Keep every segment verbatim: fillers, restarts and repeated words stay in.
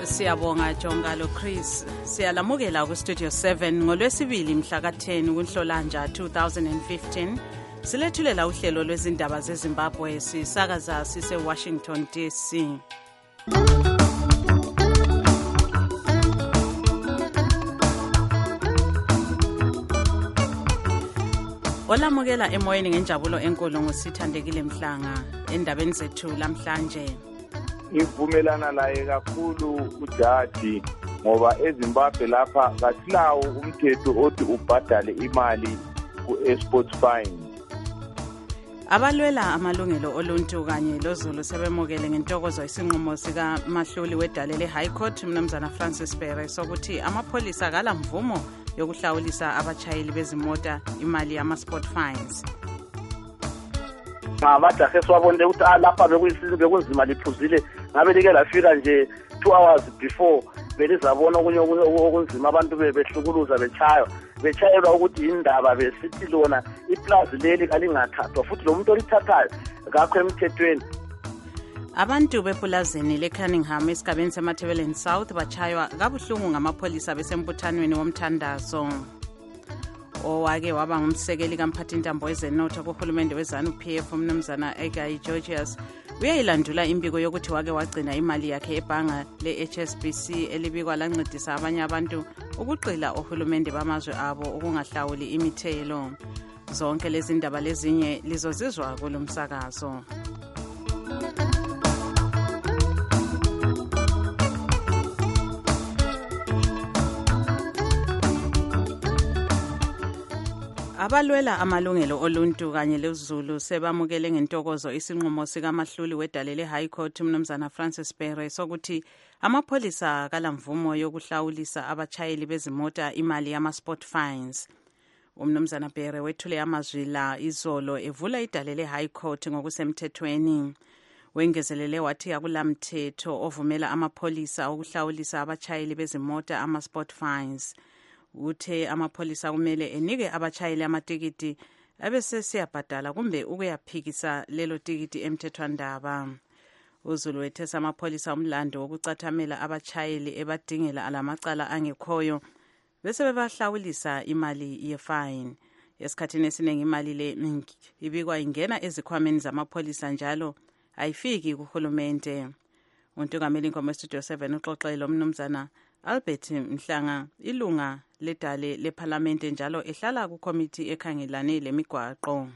Siyabonga Jongalo Chris. Siyalamukela ku Studio seven ngolwesibili mhla ka ten kuNhlolanja two thousand fifteen. Silethulela uhlelo lwezindaba zeZimbabwe sisakaza sise Washington D C. Olamukela emoyeni ngenjabulo enkulu ngosithandekile Mhlanga endabeni zethu lamhlanje. Ngivumelana laye kakhulu ujaji ngoba eZimbabwe lapha kasilawo umthetho othi ubhadale imali ku-export fine. Abalwela amalungelo oluntu kanye loZulu sebemukele ngentokozo isinqumo sika Mahluli wedalele High Court Mnumzana Francis Bere sokuthi amapholisa kala mvumo yokuhlawulisa abachayeli bezimota imali yama-sport fines. Ngabajahe swabonde ukuthi lapha bekuyisizo bekunzima liphuzile ngabe like lafika nje two hours before belizabona okunye okunzima abantu behlukuluza bechayo bechayelwa ukuthi indaba besithi lona iplaza leli kalingathathwa futhi lo muntu olithathayo ngakho emthethweni. Abantu bepulazini leCunningham esigabeni seMathebeleni South bachaywa kabuhlungu ngamapholisa besembuthanweni womthandazo. Owake waba ngumsekeli kamphathintambo wezenotho kuhulumende weZANU-P F uMnumzana Egai Georgius uyayilandula imbiko yokuthi wake wagcina imali yakhe ebhanga le-H S B C elibikwa lancedisa abanye abantu ukuqila ohulumende bamazwe abo ukungahlawuli imithelo. Zonke lezi ndaba lezinye lizozizwa kulomsakazo. Abalwela amalungelo oluntu kanye leZulu sebamukele ngentokozo isinqumo sika Mahluli wedalele High Court Mnumzana Francis Bere sokuthi amapholisa kalamvumo yokuhlawulisa abachayeli bezimota imali yama-sport fines. Umnumzana Bere wethule amazwi la izolo evula idalele High Court ngokusemthethweni. Wengezelele wathi akulamthetho ovumela amapholisa ukuhlawulisa abachayeli bezimota ama-sport fines. Uthe amapholisa kumele enike abachayeli amatikiti abese siyabhadala kumbe ukuyaphikisa lelo tikiti emthethwandaba. uZulu wethesa amapholisa umlando wokucathamela abachayeli ebadingela alamacala angekhoyo bese bebahlawulisa imali yefine. Esikhathini esiningi imali le ibikwa ingena ezikhwameni zamapholisa njalo ayifiki kuhulumende. Untungameli inkomo Studio seven uxoxelo uMnumzana Albert Mhlanga ilunga ledale leParliament njalo ehlala kukomiti ekhangelane lemigwaqo.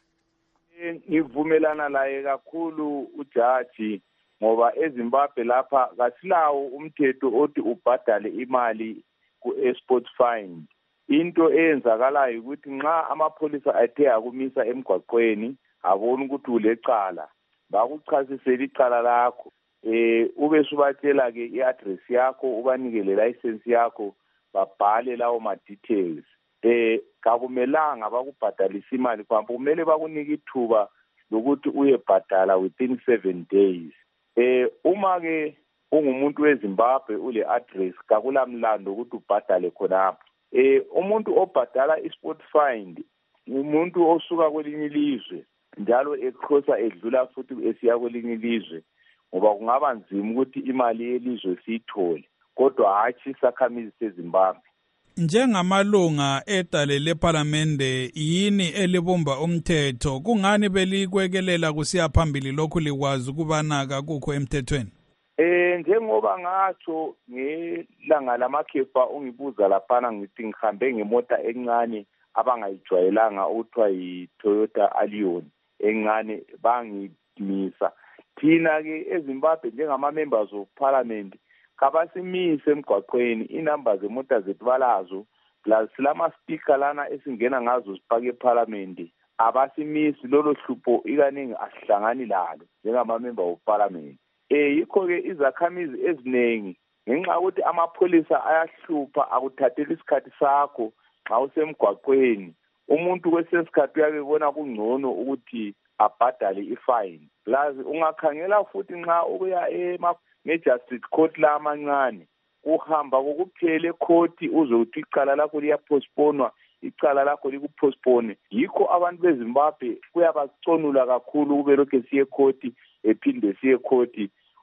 Ngivumelana laye kakhulu ujaji ngoba eZimbabwe lapha kasilawo umthetho othi ubhadale imali ku-export fine. Into eyenzakalayo ukuthi nxa amapholisa athe akumisa emgwaqweni abona ukuthi ulecala bakuchasisela icala lakho. Eh ube subatshela ke iaddress yakho ubanikele license yakho babhale lawo ma details. Eh kakumelanga bakubhadalisa imali kwampo kumele bakunike ithuba lokuthi uyebhadala within seven days. Eh uma ke ungumuntu weZimbabwe ule address kakulamlando ukuthi ubhadale khonapho. Eh umuntu obhadala isport fine umuntu osuka kwelinye ilizwe njalo ekhosa edlula futhi esiya kwelinye ilizwe ngoba kungaba nzima ukuthi imali yelizwe siyithole kodwa hathi isakhamizi seZimbabwe. Njengamalunga edale leParliamente yini elibumba umthetho kungani belikwekelela kusiya phambili lokhu likwazi ukubana akukho emthethweni? Eh njengoba ngatsho ngelanga lamakhefa ungibuza laphana ngithi ngihambe ngemota encane abangayijwayelanga ukuthiwa yiToyota Allion encane bangimisa. Thina ke eZimbabwe njengama members of parliament kabasimise emgwaqweni inamba zemota zethu balazo plus lama speaker lana esingena ngazo sipake eParliament abasimisi lolo hlupho ikaningi asihlangani lalo njengama member of parliament. Eh yikho ke izakhamizi ezinengi ngenxa ukuthi amapholisa ayahlupha akuthathela isikhathi sakho xa usemgwaqweni umuntu kwesesikhathi uyake bona kungcono ukuthi abhadale ifine. Plus ungakhangela futhi nxa ukuya ema-Magistrate Court la amancane uhamba kokuphela ecourt uzothi icala lakho liyapostponwa icala lakho likupostpone. Yikho abantu beZimbabwe kuyabaconula kakhulu kube lokho siye ecourt ephinde siye ecourt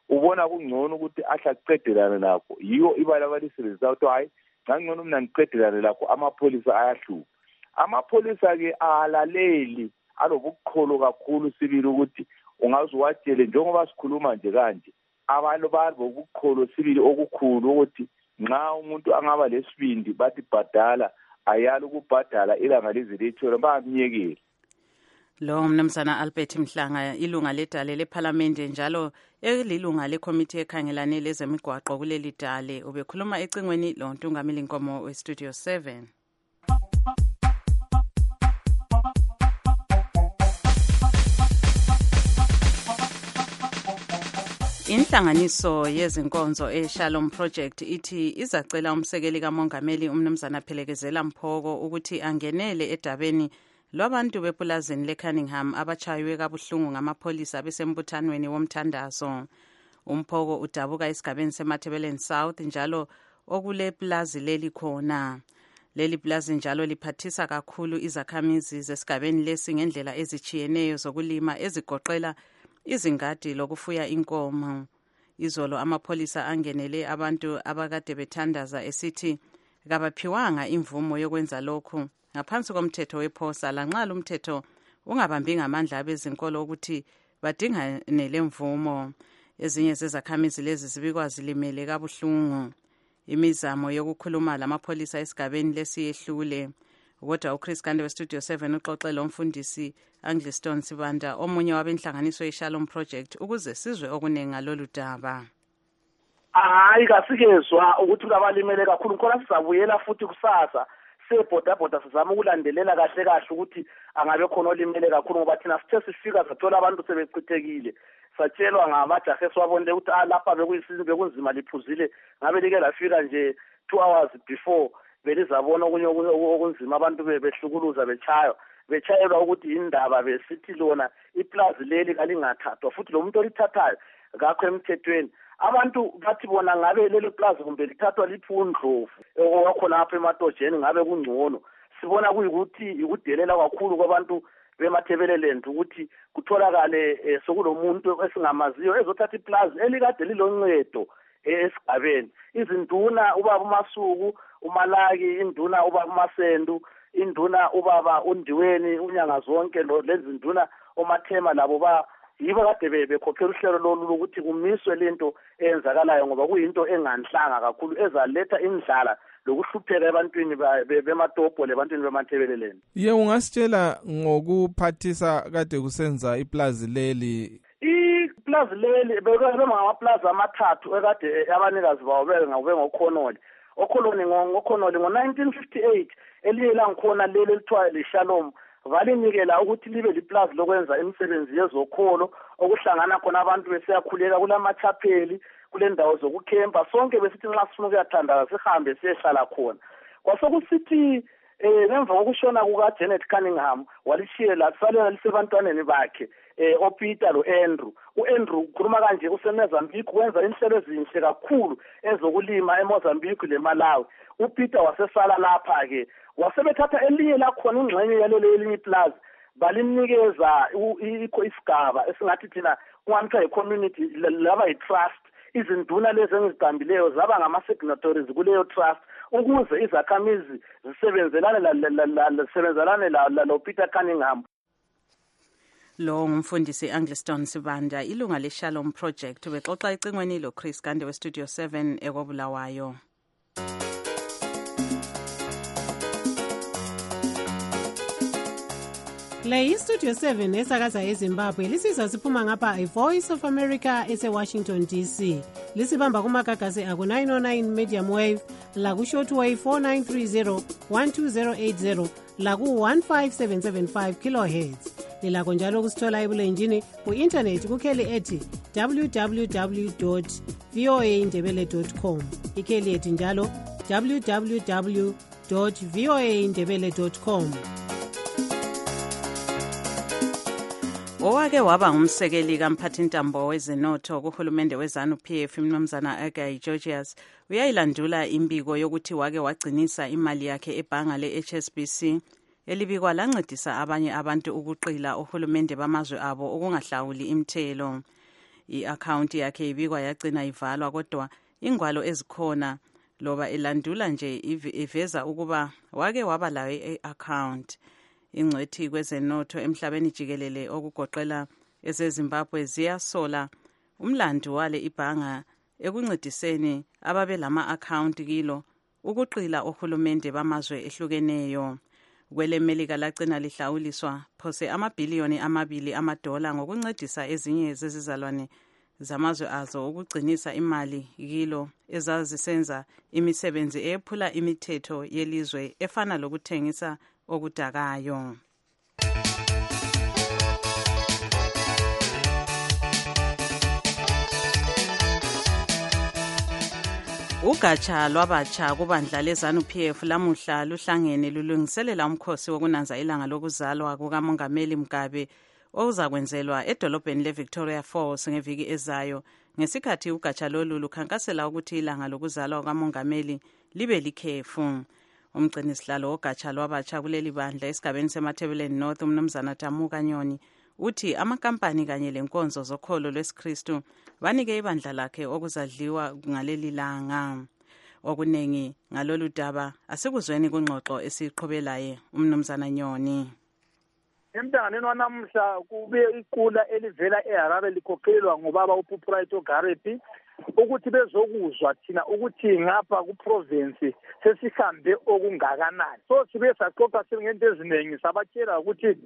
ubona kungcono ukuthi ahle aqedelane lakho. Yiyo ibala abalisebenzisa ukuthi hayi ngangcono mina ngiqedelane lakho, amapholisa ayahluka. Amapholisa ke alaleli alobukholo kakhulu sibili ukuthi ungaze watshele njengoba sikhuluma nje kanje, abantu balobukholo sibili okukhulu ukuthi nxa umuntu angaba lesibindi bathi bhadala, ayala ukubhadala ilanga lize lithole bamnyekele. Lo mnumzana Albert Mhlanga, ilunga ledale lephalamende njalo elilunga lekomiti ekhangelane lezemigwaqo kuleli dale, ubekhuluma ecingweni lo Ntungamili Nkomo weStudio seven. Inhlanganiso yezinkonzo eShalom Project ithi izacela umsekeli kamongameli umnumzana Phelekezela Mphoko ukuthi angenele edabeni lwabantu bepulazini leCunningham abachaywe kabuhlungu ngamapholisa besembuthanweni womthandazo. Umphoko udabuka esigabeni seMathebeleni South njalo okule plazi leli khona. Leli plazi njalo liphathisa kakhulu izakhamizi zesigabeni lesi ngendlela ezichiyeneyo zokulima ezigoqela izingadi lokufuya inkomo. Izolo amapholisa angenele abantu abakade bethandaza esithi kabaphiwanga imvumo yokwenza lokhu ngaphansi komthetho wephosa, lanxa lumthetho ungabambi ngamandla abezinkolo ukuthi badingane lemvumo. Ezinye zezakhamizi lezi zibikwa zilimele kabuhlungu. Imizamo yokukhuluma lamapholisa esigabeni lesiyehlule. Kodwa uChris Gande weStudio seven uxoxe lo mfundisi Angliston Sibanda, omunye wabenhlanganiso yeShalom Project, ukuze sizwe okunengi ngalolu daba. Hayi kasikezwa ukuthi kabalimele kakhulu, khona sizabuyela futhi kusasa sebhoda bhoda sizama ukulandelela kahle kahle ukuthi angabe khona olimele kakhulu, ngoba thina sithe sifika sathola abantu sebechithekile. Satshelwa ngamajahe swabonile ukuthi lapha bekuyisizi bekunzima liphuzile, ngabe like lafika nje two hours before belizabona okunye okunzima, abantu behlukuluza bechayo bechayelwa ukuthi indaba besithi lona iplazi leli kalingathathwa, futhi lo muntu olithathayo ngakho emthethweni. Abantu bathi bona ngabe leli plazi kumbe lithathwa liphiwa uNdlovu owakhona apha eMatojeni ngabe kungcono. Sibona kuyikuthi ikudelela kakhulu kwabantu beMathebeleland ukuthi kutholakale sokulomuntu esingamaziyo ezothatha iplazi elikade liloncedo esigabeni. Izinduna ubaba uMasuku, uMalaki, induna ubaba uMasendu, induna ubaba uNdiweni, unyanga zonke lezi nduna oMathema labo ba yibo kade bekhokhela uhlelo lolu ukuthi kumiswe lento eyenzakalayo, ngoba kuyinto enganhlanga kakhulu ezaletha indlala lokuhlupheka ebantwini bematopo lebantwini beMathebeleland. Ye ungasitshela ngokuphathisa kade kusenza iplazi leli? Iplazi leli bekubema ngamaplazi amathathu ekade abanikazi bawo bengakube ngokhonoli. Okholoni ngokhonoli ngo nineteen fifty-eight eliye langikhona leli elithiwa leShalom valinikela ukuthi libe liplazi lokwenza imisebenzi yezokholo okuhlangana khona abantu besiyakhuleka kulamachapheli, kule ndawo zokukhempa, sonke besithi nxa sifuna ukuyathandaza sihambe siyehlala khona. Kwasokusithi eh ngemva kokushona kuka Janet Cunningham walishiyela kusalela lisebantwaneni bakhe eh oPeter lo Andrew. uAndrew ukhuluma kanje useMozambique wenza inhlelo ezinhle kakhulu ezokulima eMozambique leMalawi. uPeter wasesala lapha ke wasebethatha elinye lakhona ingxenye yalelo elinye plaza balimnikeza isigaba esingathi thina kungathiwa yi-community laba yi-trust. Izinduna lezi engiziqambileyo zaba ngama-signatories kuleyo trust ukuze izakhamizi zisebenzelane zisebenzelane lo Peter Cunningham. Lo ngumfundisi Angliston Sibanda, ilunga leShalom Project, ubexoxa ecingweni lo Chris Gande weStudio seven ekobulawayo. Le iStudio seven esakaza eZimbabwe lisizwa siphuma ngapha iVoice of America ese-Washington D C. Lisibamba kumagagasi aku nine oh nine medium wave, laku shortwave four nine three zero, one two zero eight zero, laku one five seven seven five kilohertz. Lilakho njalo kusithola ebulenjini ku-internet kukheli ethi w w w dot v o a ndebele dot com. Ikheli ethi njalo w w w dot v o a ndebele dot com. Owake waba ngumsekeli kamphathintambo wezenotho kuhulumende wezanu P F mnumzana Agai Georgius uyayilandula imbiko yokuthi wake wagcinisa imali yakhe ebhanga le-H S B C elibikwa lancedisa abanye abantu ukuqila uhulumende bamazwe abo ukungahlawuli imthelo. I-akhawunti yakhe ibikwa yagcina ivalwa, kodwa ingwalo ezikhona loba elandula nje iveza ukuba wake waba layo i-akhawunti. Ingcwethi kwezenotho emhlabeni jikelele okugoqela ezeZimbabwe ziyasola umlando wale ibhanga ekuncediseni ababe lama-akhawunti kilo ukuqila ohulumende bamazwe ehlukeneyo. Kwele Melika lagcina lihlawuliswa phose amabhiliyoni amabili amadola ngokuncedisa ezinye zezizalwane zamazwe azo ukugcinisa imali kilo ezazisenza imisebenzi ephula imithetho yelizwe efana lokuthengisa okudakayo. Ugatsha lwabatsha kubandla leZANU-P F lamuhla luhlangene lulungiselela umkhosi wokunanza ilanga lokuzalwa kukaMongameli Mugabe ozakwenzelwa edolobheni leVictoria Falls ngeviki ezayo, ngesikhathi ugatsha lolu lukhankasela ukuthi ilanga lokuzalwa kukaMongameli libe likhefu. Umgcinisihlalo wogatsha lwabatsha kuleli bandla esigabeni seMathebeleni North, umnumzana Tamuka Nyoni, uthi amakampani kanye lenkonzo zokholo lwesiKristu banike ibandla lakhe okuzadliwa ngaleli langa. Okunengi ngalolu daba asikuzweni kungxoxo esiqhubelaye umnumzana Nyoni. Emhlanganweni wanamuhla kube iqula elivela eHarare likhokhelwa ngobaba uPupraito Garepi ukuthi bezokuzwa thina ukuthi ngapha kuprovince sesihambe okungakanani. So sibe saxoxa ngento eziningi sabatshela ukuthi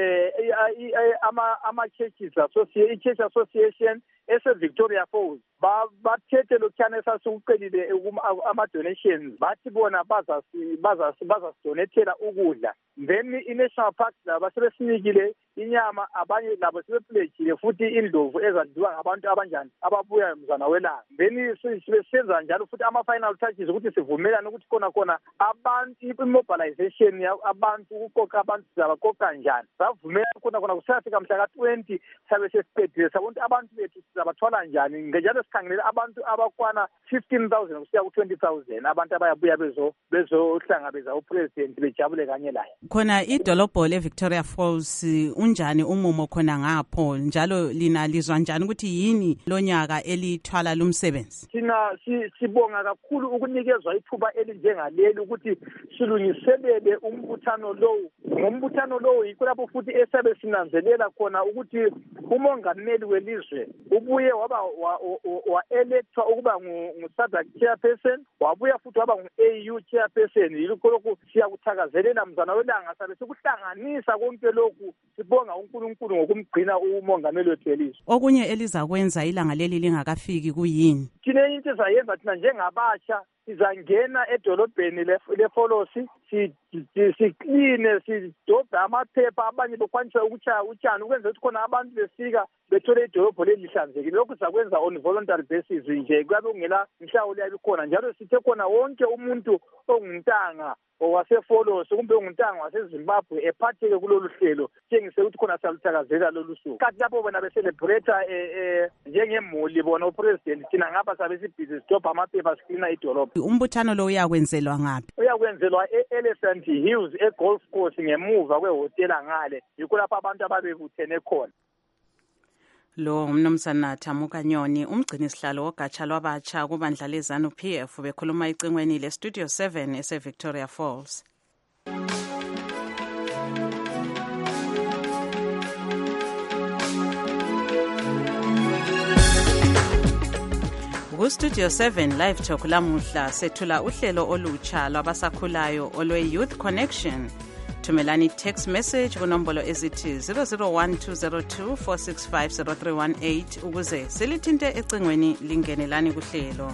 eh ama ama churches association church association ese Victoria Falls bathethe lokuthana esasukuqelile ama donations bathi bona bazasi bazasi bazasdonethela ukudla. Then i-National Park laba sebesinikile inyama, abanye labo sebepledgile futhi indlovu ezadliwa ngabantu abanjani ababuya mzana welanga. Then sibesenza njalo futhi ama-final touches ukuthi sivumelane ukuthi khona khona abantu i-mobilization abantu ukuqoqa abantu sizabakoqa njani. Savumela khona khona kusafika mhla ka twenty sabe sesiqedile sabona abantu bethu sizabathwala njani. Njalo sikhangelela abantu abakwana fifteen thousand kusiya ku twenty thousand abantu abayabuya bezo bezohlangabeza upresident bejabule kanye laye. Khona idolobho leVictoria Falls unjani umumo khona ngapho, njalo lina lizwa njani ukuthi yini lonyaka elithwala lumsebenzi? Sina sibonga kakhulu ukunikezwa ithuba elinjengaleli ukuthi silungiselele umbuthano lowo. Ngombuthano lowo yikho lapho futhi esabe sinanzelela khona ukuthi umongameli welizwe ubuye waba wa-electwa ukuba ngu-SADC chairperson, wabuya futhi waba ngu-A U chairperson. Yikho lokhu siyakuthakazelela mzana welanga, sabe sikuhlanganisa konke lokhu sibonga uNkulunkulu ngokumgcina umongameli wethu welizwe. Okunye elizakwenza ilanga leli lingakafiki kuyini? Thina into ezayenza thina njengabatsha sizangena edolobheni lefolosi sikline sidobhe amaphepha, abanye bekwanisa ukutshaya utshani ukwenza ukuthi khona abantu befika bethole idolobho leli lihlanzekile. Lokhu sizakwenza on voluntary basis nje, kuyabe kungela mhlawulo yabikhona. Njalo sithe khona wonke umuntu onguntanga owasefolosi kumbe unguntanga waseZimbabwe ephatheke kulolu hlelo tshengise ukuthi khona siyaluthakazela lolu suku. Kathi lapho bona becelebrate njengemuli bona upresident thina ngapha sabe sibhizi sidobha amaphepha siklina idolobho. Umbuthano lo uyakwenzelwa ngaphi? Uyakwenzelwa e-Elephant Hills e-golf course ngemuva kwehotela ngale, yikho lapho abantu ababebuthene khona. Lo umnumzana Tamuka Nyoni, umgcinisihlalo wogatsha lwabatsha kubandla leZANU-P F, bekhuluma icingweni leStudio seven ese-Victoria Falls. Ku-Studio seven Live Talk lamuhla sethula uhlelo olutsha lwabasakhulayo olwe-Youth Connection. Thumelani text message kunombolo ezithi zero zero one two zero two four six five zero three one eight ukuze silithinte ecingweni lingenelani kuhlelo.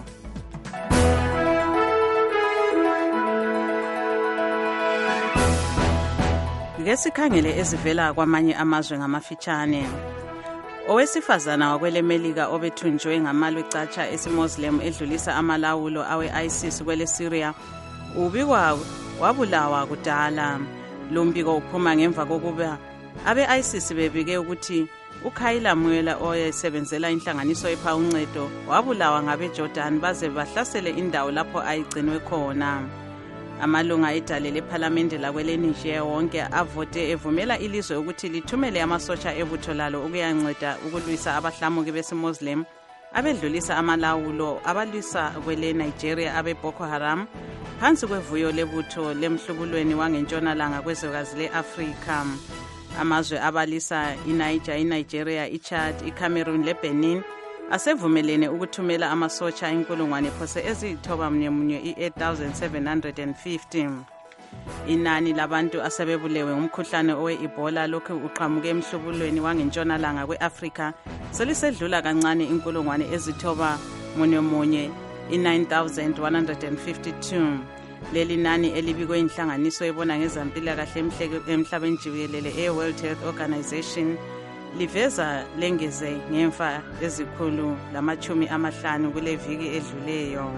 Ngesikhangele ezivela kwamanye amazwe ngamafitshane. Owesifazana wakwele Melika obethunjwe ngamalwe catsha esiMuslim edlulisa amalawulo awe-ISIS kwele Syria ubikwa wabulawa kudala. Lo mbiko uphuma ngemva kokuba abe-ISIS bebike ukuthi uKhayila Mwela oyesebenzela inhlanganiso epha uncedo wabulawa ngabeJordan baze bahlasele indawo lapho ayigcinwe khona. Amalunga edale lephalamende lakwele Nigeria wonke avote evumela ilizwe ukuthi lithumele amasotsha ebutho lalo ukuyanceda ukulwisa abahlamuki besimuslim abedlulisa amalawulo abalwisa kwele Nigeria abe Boko Haram phansi kwevuyo lebutho lemhlubulweni wangentshonalanga kwezwekazi le-Afrika. Amazwe abalisa iNiger, iNigeria, iChad, iCameroon leBenin asevumelene ukuthumela amasotsha inkulungwane phose ezithoba munye munye i-eight thousand seven hundred fifty. Inani labantu asebebulewe ngumkhuhlane owe-Ebola lokhu uqhamuke emhlubulweni wangentshonalanga kwe-Afrika selisedlula kancane inkulungwane ezithoba munye munye i-nine thousand one hundred fifty-two. Leli nani elibikwe inhlanganiso ebona ngezampilakahle emhlabeni jikelele e-World Health Organization liveza lengeze ngemfa ezikhulu lamachumi amahlanu kule viki edluleyo.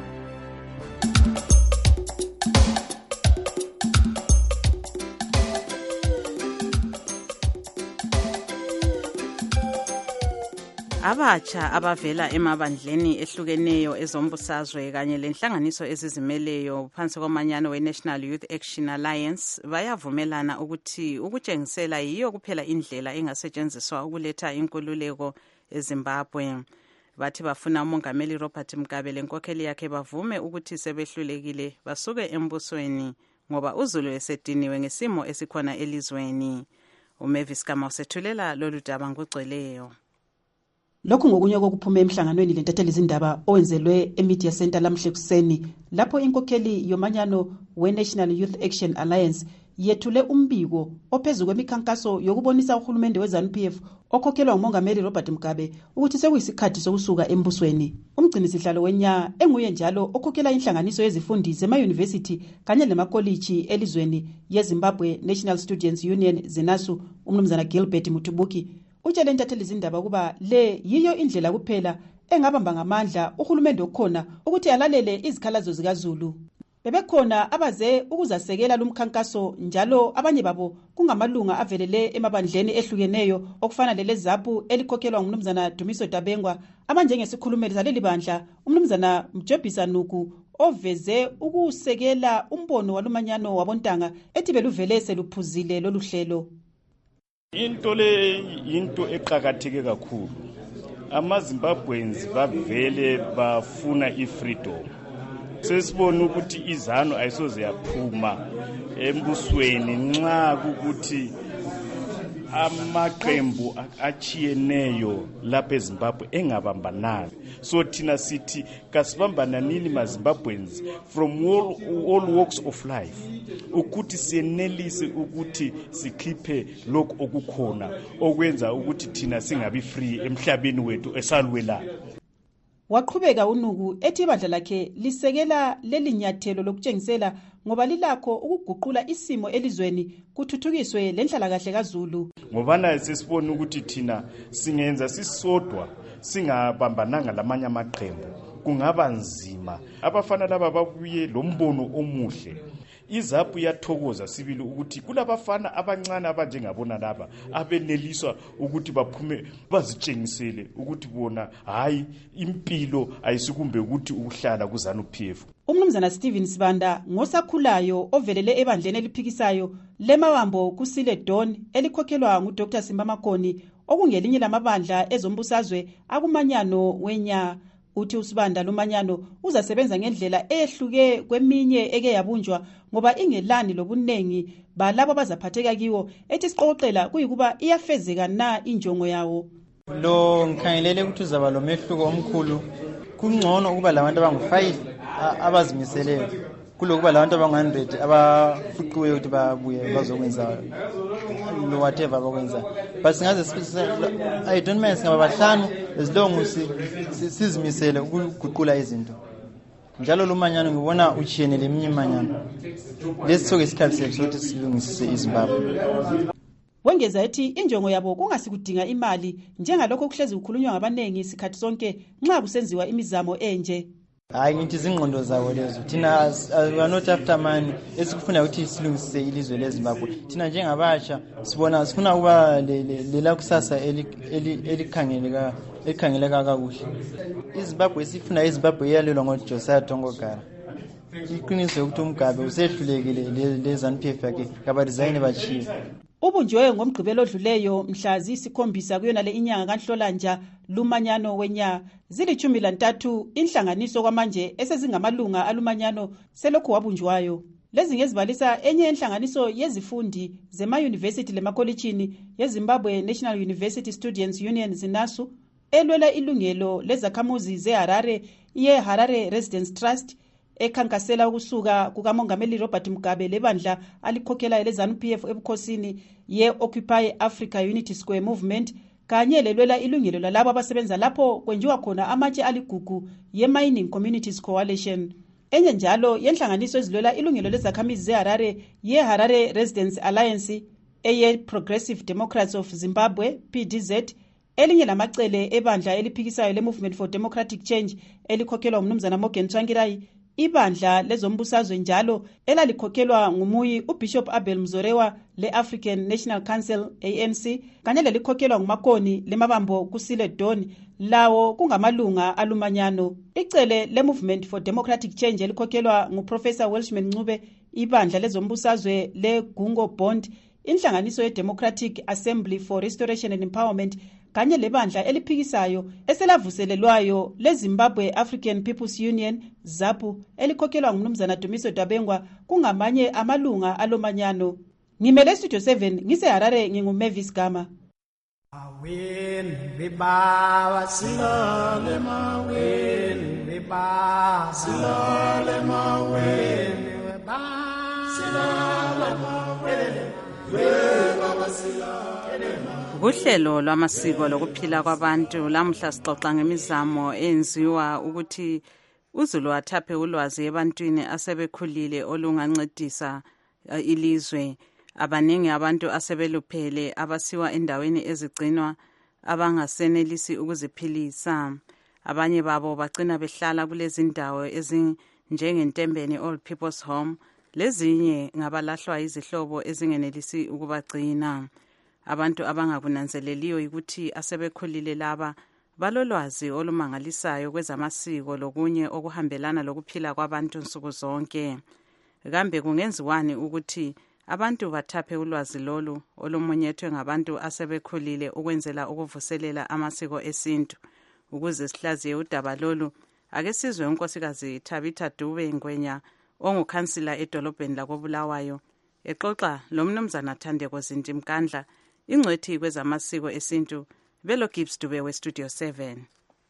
Abatsha abavela emabandleni ehlukeneyo ezombusazwe kanye lenhlanganiso ezizimeleyo phansi komanyano we-National Youth Action Alliance bayavumelana ukuthi ukutshengisela yiyo kuphela indlela engasetshenziswa ukuletha inkululeko eZimbabwe. Bathi bafuna umongameli Robert Mugabe lenkokheli yakhe bavume ukuthi sebehlulekile basuke embusweni ngoba uZulu esediniwe ngesimo esikhona elizweni. uMavis Kama usethulela lolu daba ngogcweleyo. Lokhu ngokunye kokuphume emhlanganweni lentatheli izindaba owenzelwe eMedia Center lamhle kuseni lapho inkokheli yomanyano we-National Youth Action Alliance yethule umbiko ophezulu kwemikhankaso yokubonisa uhulumende we-ZANU-P F okhokhelwa ngumongameli Robert Mugabe ukuthi sekuyisikhathi sokusuka embusweni. Umgcinisihlalo wenya enguye njalo okhokhela inhlanganiso yezifundi zema-university kanye lemakoliji elizweni yeZimbabwe National Students Union ZINASU umnumzana Gilbert Mutubuki utshele intatheli izindaba kuba le yiyo indlela kuphela engabamba ngamandla uhulumende okhona ukuthi alalele izikhalazo zikaZulu. Bebekhona abaze ukuzasekela lumkhankaso njalo abanye babo kungamalunga avelele emabandleni ehlukeneyo okufana lele ZAPU elikhokhelwa ngumnumzana Dumiso Dabengwa abanjengesikhulumeli saleli bandla umnumzana Mjobisa Nuku oveze ukusekela umbono walumanyano wabontanga ethi beluvele seluphuzile loluhlelo. Into le into eqhakatheke kakhulu. AmaZimbabweans bavele bafuna ifreedom. Sesibona ukuthi izanu ayisoze yaphuma embusweni nxa ukuthi amaqembu achiyeneyo lapha eZimbabwe engabambananga. So thina sithi kasibambananini maZimbabweans from all, all walks of life ukuthi siyenelise ukuthi sikhiphe lokho okukhona okwenza ukuthi thina singabi free emhlabeni wethu esalwela. Waqhubeka uNuku ethi ibandla lakhe lisekela leli nyathelo lokutshengisela ngoba lilakho ukuguqula isimo elizweni kuthuthukiswe lenhlalakahle kaZulu. Ngobana sesibona ukuthi thina singenza sisodwa singabambananga lamanye amaqembu kungaba nzima. Abafana laba babuye lombono omuhle. iZAPU yathokoza sibili ukuthi kulabafana abancane abanjengabona laba abeneliswa ukuthi baphume bazitshengisele ukuthi bona hayi impilo ayisikumbe ukuthi ukuhlala kuZANU-P F. Umnumzana Steven Sibanda ngosakhulayo ovelele ebandleni eliphikisayo lemawambo kusile Don elikhokhelwa nguDr Simba Makoni okungelinye lamabandla ezombusazwe akumanyano wenya. Uthi uSibanda lumanyano uzasebenza ngendlela ehluke kweminye eke yabunjwa ngoba ingelani lobunengi balabo bazaphatheka kiwo ethi siqoqela kuyikuba iyafezeka na injongo yawo. Lo ngikhangelele ukuthi uzaba lo mehluko omkhulu kungcono ukuba labantu abangu-five abazimiseleyo kulokuba labantu abangu-one hundred abafuqiweyo ukuthi babuye bazokwenza lo whatever abakwenza. But singaze I don't mind singaba bahlanu as long as sizimisele ukuguqula izinto. Njalo lo manyano ngibona uchiyene leminye imanyano. Lesithoke isikhathi sethu sokuthi silungisise iZimbabwe. Wengeza ethi injongo yabo kungasikudinga imali njengalokho kuhlezi ukukhulunywa ngabanengi isikhathi sonke nxa kusenziwa imizamo enje. Hayi ngithi izingqondo zawo lezo. Thina we are not after money. Esikufuna ukuthi silungisise ilizwe leZimbabwe. Thina njengabatsha sibona sifuna kuba lela kusasa elikhangeleka elikhangeleka kakuhle. iZimbabwe sifuna iZimbabwe yalelwa ngoJosiah Tongogara. iqiniso ukuthi uMgabe usehlulekile le-ZANU-P F yakhe kabarizayini bachiye. Ubunjwe ngomgqibelo odluleyo mhla ziyisikhombisa kuyona le inyanga kaNhlolanja lumanyano wenya zilithumi lantathu inhlanganiso kwamanje esezingamalunga alumanyano selokhu wabunjwayo. Lezi ngezibalisa enye inhlanganiso yezifundi zema-university lemakolitshini yeZimbabwe National University Students Union ZINASU elwela ilungelo lezakhamuzi zeHarare ye-Harare Residence Trust ekhankasela ukusuka kukamongameli Robert Mugabe lebandla alikhokhela le-ZANU-P F ebukhosini ye-Occupy Africa Unity Square Movement kanye lelwela ilungelo lalabo abasebenza lapho kwenziwa khona amatshe aligugu ye-Mining Communities Coalition. Enye njalo yenhlanganiso ezilwela ilungelo lezakhamizi zeHarare ye-Harare Residence Alliance eye-Progressive Democrats of Zimbabwe P D Z elinye lamacele ebandla eliphikisayo le-Movement for Democratic Change elikhokhelwa umnumzana Morgan Tsvangirai, ibandla lezombusazwe njalo elalikhokhelwa ngumuyi uBishop Abel Mzorewa le-African National Council A N C kanye lelikhokhelwa ngumakoni lemabambo kusile Doni lawo kungamalunga alumanyano. Icele le-Movement for Democratic Change elikhokhelwa nguProfessor Welshman Ncube, ibandla lezombusazwe le-Gungo Bond, inhlanganiso ye-Democratic Assembly for Restoration and Empowerment kanye lebandla eliphikisayo eselavuselelwayo le-Zimbabwe African People's Union ZAPU elikhokhelwa ngumnumzana Dumiso Dabengwa kungamanye amalunga alomanyano. Ngimele Studio seven ngiseHarare nginguMavis Gama. Awin biba silale mawin biba silale mawin biba silale mawin biba silale Uhlelo lwamasiko lokuphila kwabantu lamuhla sixoxa ngemizamo enziwa ukuthi uZulu athaphe ulwazi ebantwini asebekhulile olungancedisa uh, ilizwe. Abaningi abantu asebeluphele abasiwa endaweni ezigcinwa abangasenelisi ukuziphilisa. Abanye babo bagcina behlala kulezi ndawo ezinjengentembeni Old People's Home, lezinye ngabalahlwa izihlobo ezingenelisi ukubagcina. Abantu abangakunanzeleliyo ukuthi asebekhulile laba balolwazi olumangalisayo kwezamasiko lokunye okuhambelana lokuphila kwabantu nsuku zonke. Kambe kungenziwani ukuthi abantu bathaphe ulwazi lolu olumunyethwe ngabantu asebekhulile ukwenzela ukuvuselela amasiko esintu? Ukuze sihlaziye udaba lolu, ake sizwe unkosikazi Tabitha Dube Ngwenya ongukhansila edolobheni lakoBulawayo exoxa lomnumzana Thandeko Zinti Mkandla, ingcwethi kwezamasiko esintu, Belo Gibbs Dube we-Studio seven.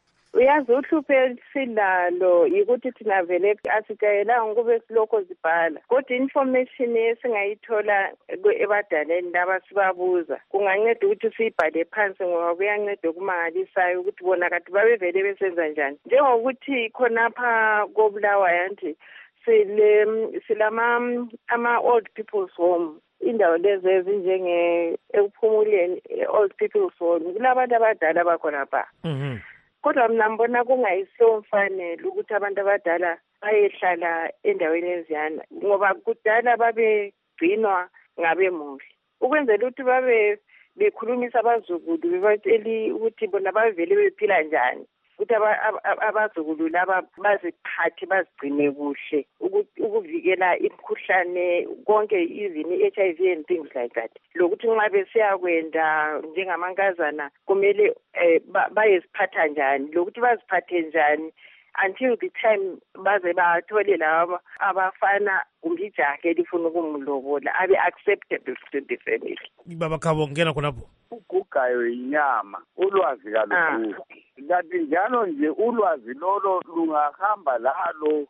Uyazi uhluphe silalo yikuthi thina vele asijayelanga ukube silokho zibhala, kodwa information esingayithola ebadaleni laba sibabuza kunganceda ukuthi siyibhale phansi, ngoba kuyanceda okumangalisayo ukuthi bona kati babevele besenza njani. Njengokuthi khonapha koBulawayo nti sile silama ama old people's home, indawo lezi ezinjenge ekuphumuleni old people's home, kulabantu abadala bakhona pha. Mhm. Kodwa mina ngibona kungayisiyo mfanele ukuthi abantu abadala bayehlala endaweni eziyana, ngoba kudala babegcinwa ngabemuhle ukwenzela ukuthi babe bekhulumisa abazukulu bebatsheli ukuthi bona bavele bephila njani, ukuthi abazukulu laba baziphathe bazigcine kuhle ukuvikela imkhuhlane konke, even i-H I V and things like that. Lokuthi nxa besiyakwenda njengamankazana kumele bayeziphatha njani, lokuthi baziphathe njani until the time baze bathole laba abafana kumbe ijaha elifuna ukumlobola abe acceptable to the family. Baba Khabo ngena khonapho. Ugugayo inyama, ulwazi kalukhulu. Kanti njalo nje ulwazi lolo lungahamba lalo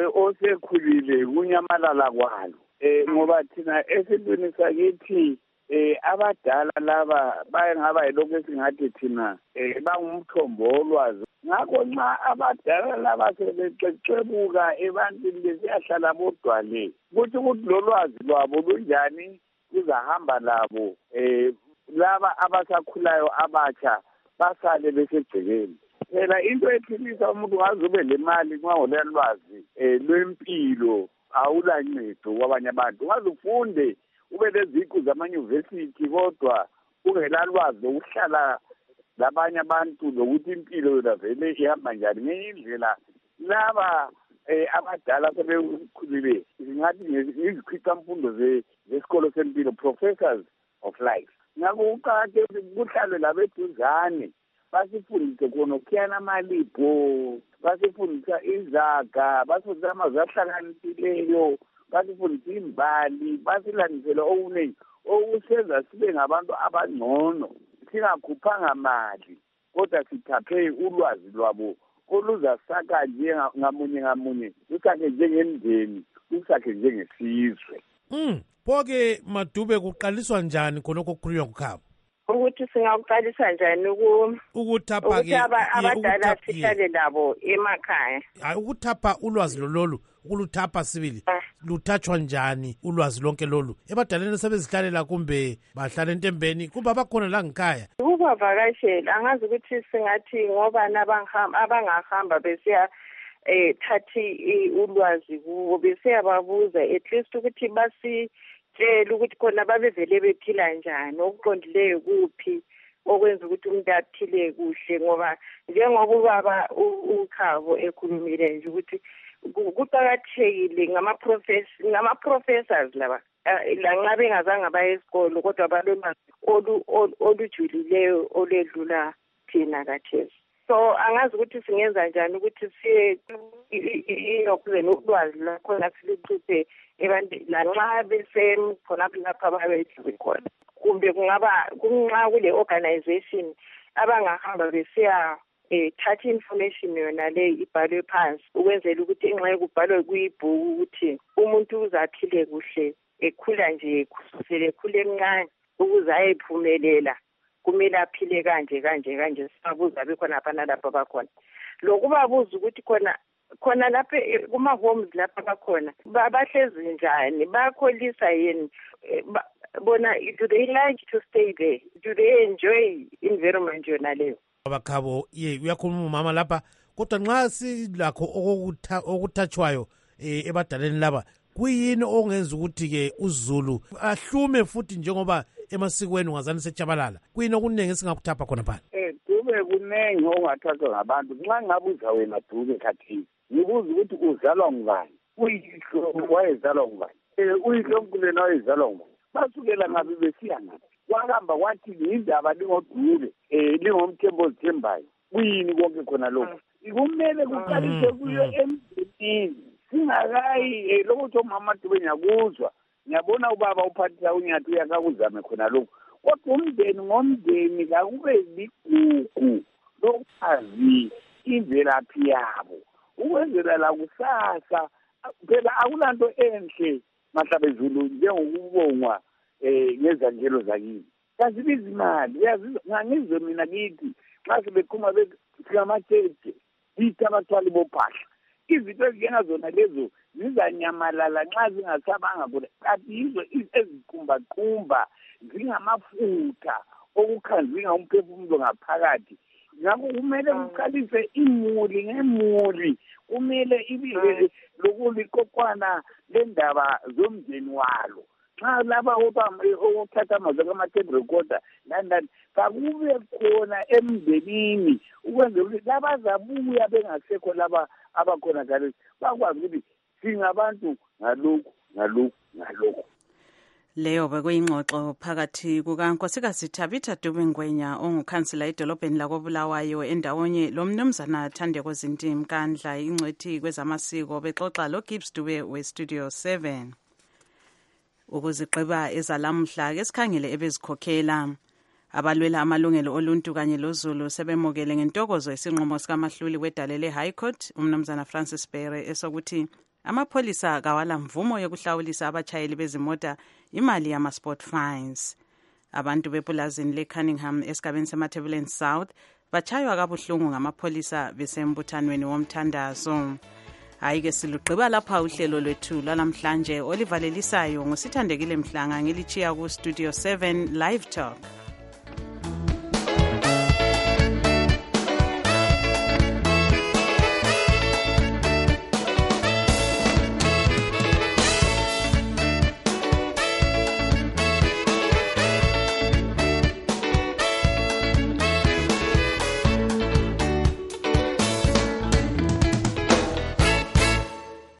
osekhulile kunyamalala kwalo. Eh ngoba thina esintwini sakithi eh abadala laba bayengaba yilokho esingathi thina eh bangumthombo wolwazi. Ngakho nxa abadala laba sebececebuka ebantwini besiyahlala bodwa le, kuthi ukuthi lolwazi lwabo lunjani kuzahamba labo eh laba abasakhulayo abatsha basale besegcekeni. Phela into ephilisa umuntu ngaze ube lemali nxa unolwazi eh lwempilo awulancedo kwabanye abantu. Ngaze ufunde ube leziqu zamanyuvesithi kodwa ungelalwazi lokuhlala labanye abantu lokuthi impilo yona vele ihamba njani ngendlela laba eh abadala sebekhulile ngathi izikhwicamfundo zesikolo sempilo, professors of life. Ngakho uqakathekile kuhlalwe labeduzane basifundise khona ukuyana amalipho, basifundisa izaga, basifundisa amazwi ahlakaniphileyo, basifundisa imbali, basilandisele okuningi okusenza sibe ngabantu abangcono, singakhuphanga mali kodwa sithaphe ulwazi lwabo oluzasaka nje ngamunye ngamunye, usakhe njengemndeni, usakhe njengesizwe. Mm, phoke Madube kuqaliswa njani khonokho okukhulunywa nguKhabo? Ukuthi singaqalisa njani uku ukuthapha ke abadala sihlale labo emakhaya. Hayi ukuthapha ulwazi lololu, ukuluthapha sibili. Luthathwa njani ulwazi lonke lolu? Ebadaleni sebezihlalela kumbe bahlala entembeni kuba bakhona la ngikhaya. Ukuvakashela angazi ukuthi singathi ngoba nabangihamba abangahamba besiya eh thathi ulwazi kubo besiya babuza at least ukuthi basi tshela ukuthi khona babevele bephila njani, okuqondileyo kuphi okwenza ukuthi umuntu aphile kuhle, ngoba njengoba ubaba uKhabo ekhulumile nje ukuthi kuqakathekile ngama-professors ngama-professors laba lanxa bengazange baye esikolo kodwa balolwazi olujulileyo oledlula thina kathesi. So angazi ukuthi singenza njani ukuthi siye inokuze nolwazi lakhona silucuphe ebantwini lanxa besekhonapho lapha babedlule khona, kumbe kungaba kunxa kule organization abangahamba besiya eh thatha information yona le ibhalwe phansi ukwenzela ukuthi inxa kubhalwe kuyibhuku ukuthi umuntu uzaphile kuhle ekhula nje kusukela ekhule emncane ukuze ayephumelela kumele aphile kanje kanje kanje. Sibabuza bekhona lapha nalapha bakhona lokubabuza ukuthi khona khona lapha kuma homes lapha bakhona bahlezi njani, bakholisa yini, bona do they like to stay there, do they enjoy environment yona leyo. Abakhabo ye uyakhuluma umama lapha kodwa nxa silakho okuthathwayo ebadaleni laba kuyini ongenza ukuthi ke uZulu ahlume futhi njengoba emasikweni ungazani sechabalala, kuyini okuningi singakuthapha khona phala? Eh kube kunengi ongathathwa ngabantu. Nxa ngabuza wena Dube khathi ngibuza ukuthi uzalwa ngubani, uyihlo wayezalwa ngubani, eh uyihlo omkhulu nawe wayezalwa ngubani, basukela ngabe besiya ngabe wahamba wathi indaba lingodule eh lingomthembo ozithembayo, kuyini konke khona lokho kumele kuqalise kuyo emdeni singakayi lokuthi umama Dube ngiyakuzwa, ngiyabona ubaba uphathisa unyathi uyakakuzame khona lokho, kodwa umndeni ngomndeni kakube ligugu lokwazi imvelaphi yabo ukwenzela la kusasa. Phela akulanto enhle Mahlabezulu njengokubongwa eh ngezangelo zakini, kazibizi imali, uyazi ngangizwe mina kithi xa sebeqhuma besikamatshethe ithi abathwali bophahla izinto ezinjengazona lezo zizanyamalala nxa zingasabanga kule, kanti yizo eziqumbaqumba zingamafutha okukhanzinga umphefumulo ngaphakathi. Ngakho kumele kuqalise imuli ngemuli, kumele ibe lokulikokwana lendaba zomndeni walo. Nxa laba okuthatha amazwi kama-tape recorder nandani kakube khona emndenini ukwenzela ukuthi labazabuya bengasekho laba abakhona kale bakwazi ukuthi singabantu ngalokhu ngalokhu ngalokhu. Leyo bekuyingxoxo phakathi kukaNkosikazi Thabitha Dube Ngwenya ongukhansila edolobheni lakoBulawayo endawonye lomnumzana Thandeko Zinti Mkandla ingcwethi kwezamasiko bexoxa loGibbs Dube weStudio seven. Ukuzigqiba ezalamhla ke sikhangele ebezikhokhela abalwela amalungelo oluntu kanye loZulu sebemokele ngentokozo isinqumo sikaMahluli wedalele High Court umnumzana Francis Bere esokuthi amapholisa kawala mvumo yokuhlawulisa abachayeli bezimota imali yama-sport fines. Abantu bepulazini le-Cunningham esigabeni semathebuleni South bachaywa kabuhlungu ngamapholisa besembuthanweni womthandazo. Hayi-ke silugqiba lapha uhlelo lwethu lwalamhlanje olivalelisayo ngusithandekile Mhlanga ngilichiya ku Studio seven Live Talk.